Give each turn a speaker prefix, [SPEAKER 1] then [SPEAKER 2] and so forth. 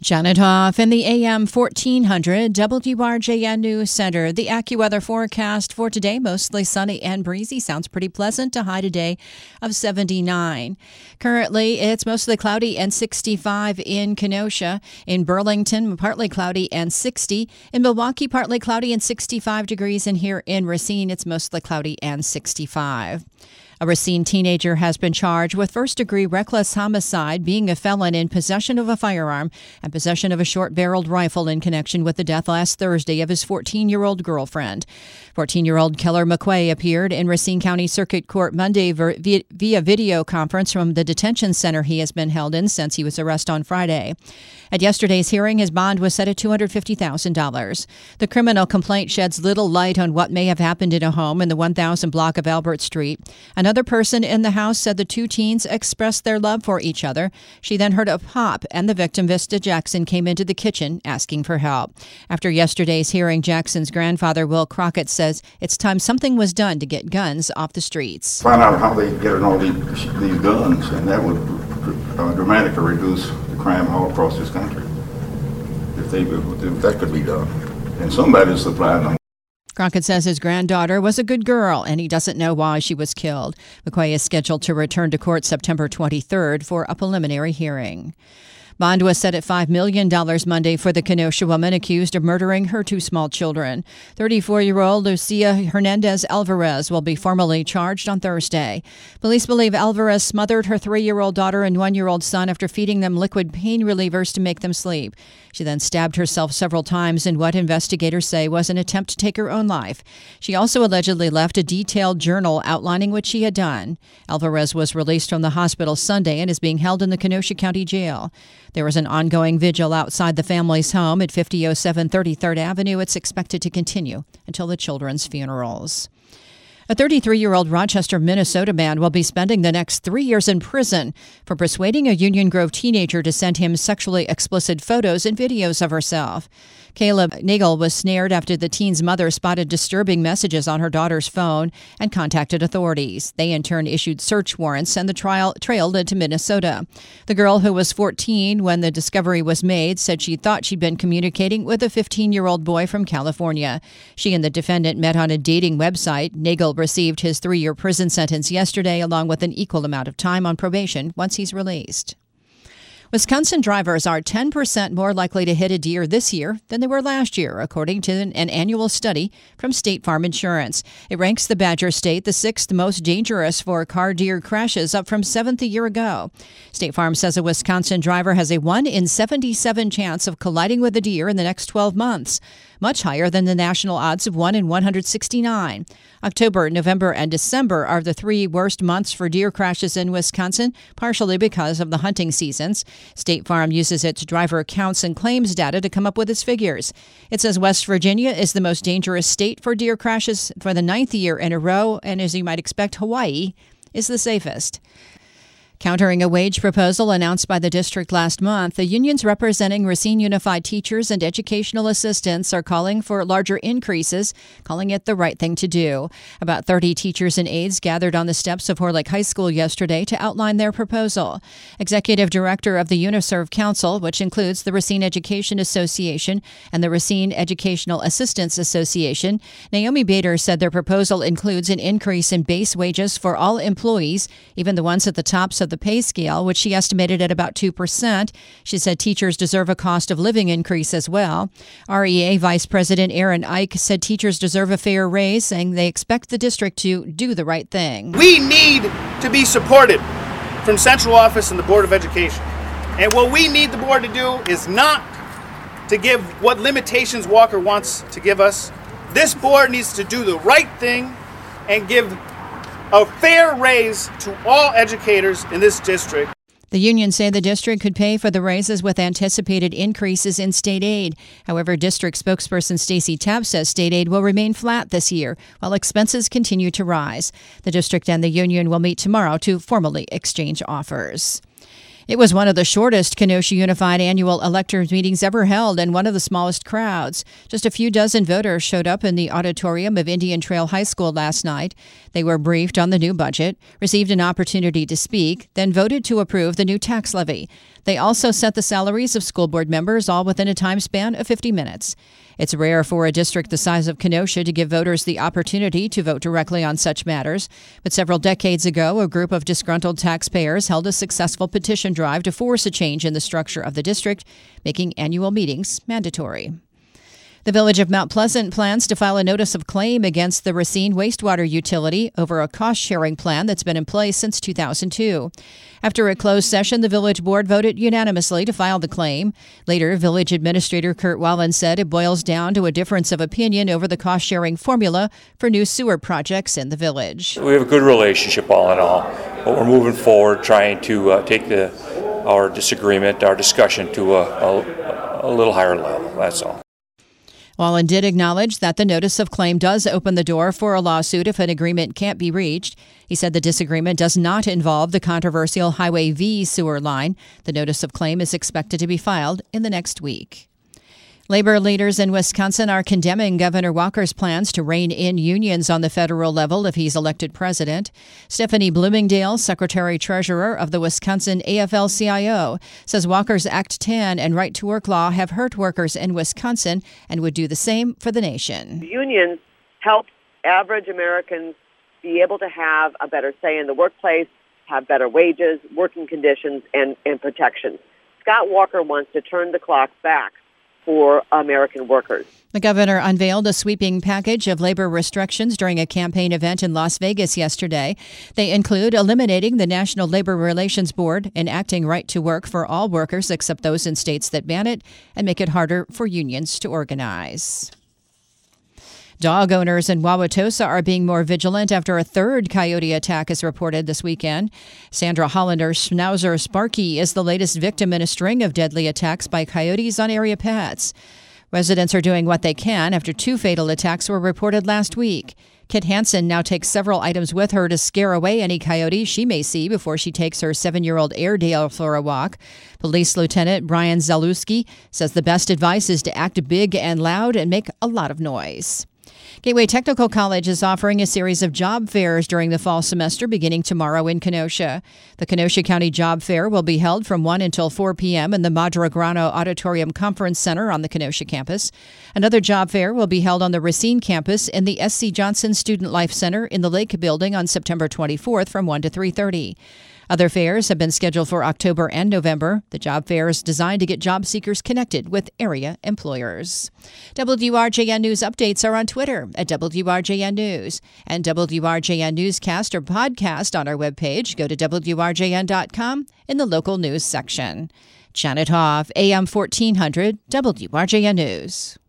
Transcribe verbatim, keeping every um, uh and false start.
[SPEAKER 1] Janet Hoff in the A M fourteen hundred W R J N News Center. The AccuWeather forecast for today, mostly sunny and breezy. Sounds pretty pleasant. A high today of seventy-nine. Currently, it's mostly cloudy and sixty-five in Kenosha. In Burlington, partly cloudy and sixty. In Milwaukee, partly cloudy and sixty-five degrees. And here in Racine, it's mostly cloudy and sixty-five. A Racine teenager has been charged with first-degree reckless homicide, being a felon in possession of a firearm and possession of a short-barreled rifle in connection with the death last Thursday of his fourteen-year-old girlfriend. fourteen-year-old Keller McQuay appeared in Racine County Circuit Court Monday via video conference from the detention center he has been held in since he was arrested on Friday. At yesterday's hearing, his bond was set at two hundred fifty thousand dollars. The criminal complaint sheds little light on what may have happened in a home in the one thousand block of Albert Street. Another person in the house said the two teens expressed their love for each other. She then heard a pop, and the victim, Vista Jackson, came into the kitchen asking for help. After yesterday's hearing, Jackson's grandfather, Will Crockett, says it's time something was done to get guns off the streets.
[SPEAKER 2] Find out how they get all these, these guns, and that would uh, dramatically reduce the crime all across this country. If, they, if that could be done. And somebody's supplying them.
[SPEAKER 1] Crockett says his granddaughter was a good girl, and he doesn't know why she was killed. McQuay is scheduled to return to court September twenty-third for a preliminary hearing. Bond was set at five million dollars Monday for the Kenosha woman accused of murdering her two small children. thirty-four-year-old Lucia Hernandez Alvarez will be formally charged on Thursday. Police believe Alvarez smothered her three-year-old daughter and one-year-old son after feeding them liquid pain relievers to make them sleep. She then stabbed herself several times in what investigators say was an attempt to take her own life. She also allegedly left a detailed journal outlining what she had done. Alvarez was released from the hospital Sunday and is being held in the Kenosha County Jail. There was an ongoing vigil outside the family's home at fifty oh seven thirty-third Avenue. It's expected to continue until the children's funerals. A thirty-three-year-old Rochester, Minnesota man will be spending the next three years in prison for persuading a Union Grove teenager to send him sexually explicit photos and videos of herself. Caleb Nagel was snared after the teen's mother spotted disturbing messages on her daughter's phone and contacted authorities. They in turn issued search warrants, and the trial trailed into Minnesota. The girl, who was fourteen when the discovery was made, said she thought she'd been communicating with a fifteen-year-old boy from California. She and the defendant met on a dating website. Nagel received his three-year prison sentence yesterday, along with an equal amount of time on probation once he's released. Wisconsin drivers are ten percent more likely to hit a deer this year than they were last year, according to an annual study from State Farm Insurance. It ranks the Badger State the sixth most dangerous for car-deer crashes, up from seventh a year ago. State Farm says a Wisconsin driver has a one in seventy-seven chance of colliding with a deer in the next twelve months, much higher than the national odds of one in one hundred sixty-nine. October, November, and December are the three worst months for deer crashes in Wisconsin, partially because of the hunting seasons. State Farm uses its driver counts and claims data to come up with its figures. It says West Virginia is the most dangerous state for deer crashes for the ninth year in a row, and as you might expect, Hawaii is the safest. Countering a wage proposal announced by the district last month, the unions representing Racine Unified teachers and educational assistants are calling for larger increases, calling it the right thing to do. About thirty teachers and aides gathered on the steps of Horlick High School yesterday to outline their proposal. Executive Director of the UniServe Council, which includes the Racine Education Association and the Racine Educational Assistants Association, Naomi Bader, said their proposal includes an increase in base wages for all employees, even the ones at the tops of the pay scale, which she estimated at about two percent. She said teachers deserve a cost of living increase as well. R E A Vice President Aaron Ike said teachers deserve a fair raise, saying they expect the district to do the right thing.
[SPEAKER 3] We need to be supported from central office and the Board of Education. And what we need the board to do is not to give what limitations Walker wants to give us. This board needs to do the right thing and give a fair raise to all educators in this district.
[SPEAKER 1] The unions say the district could pay for the raises with anticipated increases in state aid. However, district spokesperson Stacy Tapp says state aid will remain flat this year while expenses continue to rise. The district and the union will meet tomorrow to formally exchange offers. It was one of the shortest Kenosha Unified annual electors meetings ever held and one of the smallest crowds. Just a few dozen voters showed up in the auditorium of Indian Trail High School last night. They were briefed on the new budget, received an opportunity to speak, then voted to approve the new tax levy. They also set the salaries of school board members, all within a time span of fifty minutes. It's rare for a district the size of Kenosha to give voters the opportunity to vote directly on such matters. But several decades ago, a group of disgruntled taxpayers held a successful petition drive to force a change in the structure of the district, making annual meetings mandatory. The Village of Mount Pleasant plans to file a notice of claim against the Racine wastewater utility over a cost-sharing plan that's been in place since two thousand two. After a closed session, the village board voted unanimously to file the claim. Later, Village Administrator Kurt Wallen said it boils down to a difference of opinion over the cost-sharing formula for new sewer projects in the village.
[SPEAKER 4] We have a good relationship all in all, but we're moving forward, trying to uh, take the our disagreement, our discussion to a, a, a little higher level, that's all.
[SPEAKER 1] Wallen did acknowledge that the notice of claim does open the door for a lawsuit if an agreement can't be reached. He said the disagreement does not involve the controversial Highway V sewer line. The notice of claim is expected to be filed in the next week. Labor leaders in Wisconsin are condemning Governor Walker's plans to rein in unions on the federal level if he's elected president. Stephanie Bloomingdale, Secretary-Treasurer of the Wisconsin A F L C I O, says Walker's Act ten and right-to-work law have hurt workers in Wisconsin and would do the same for the nation.
[SPEAKER 5] Unions help average Americans be able to have a better say in the workplace, have better wages, working conditions, and, and protections. Scott Walker wants to turn the clock back for American workers.
[SPEAKER 1] The governor unveiled a sweeping package of labor restrictions during a campaign event in Las Vegas yesterday. They include eliminating the National Labor Relations Board, enacting right to work for all workers except those in states that ban it, and make it harder for unions to organize. Dog owners in Wauwatosa are being more vigilant after a third coyote attack is reported this weekend. Sandra Hollander's Schnauzer Sparky is the latest victim in a string of deadly attacks by coyotes on area pets. Residents are doing what they can after two fatal attacks were reported last week. Kit Hansen now takes several items with her to scare away any coyotes she may see before she takes her seven-year-old Airedale for a walk. Police Lieutenant Brian Zalewski says the best advice is to act big and loud and make a lot of noise. Gateway Technical College is offering a series of job fairs during the fall semester beginning tomorrow in Kenosha. The Kenosha County Job Fair will be held from one until four p.m. in the Madragrano Auditorium Conference Center on the Kenosha campus. Another job fair will be held on the Racine campus in the S C Johnson Student Life Center in the Lake Building on September twenty-fourth from one to three thirty. Other fairs have been scheduled for October and November. The job fair is designed to get job seekers connected with area employers. W R J N News updates are on Twitter at W R J N News. And W R J N Newscast or podcast on our webpage. Go to W R J N dot com in the local news section. Janet Hoff, A M fourteen hundred, W R J N News.